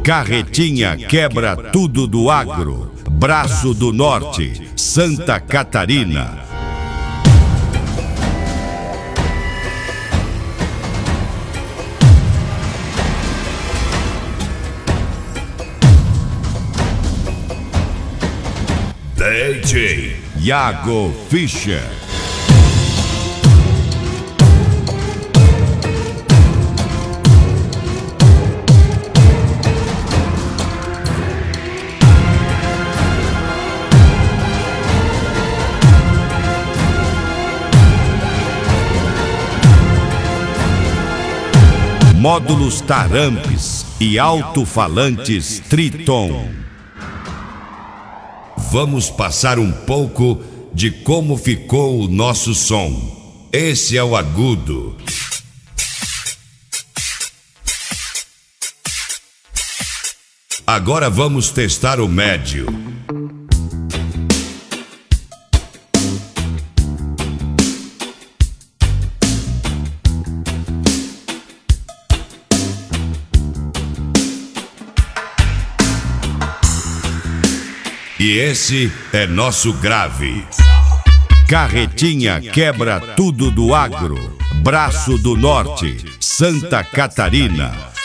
Carretinha quebra tudo do agro. Braço do Norte, Santa Catarina. DJ Iago Fischer. Módulos Tarampes e alto-falantes Triton. Vamos passar um pouco de como ficou o nosso som. Esse é o agudo. Agora vamos testar o médio. E esse é nosso grave. Carretinha quebra tudo do agro. Braço do Norte, Santa Catarina.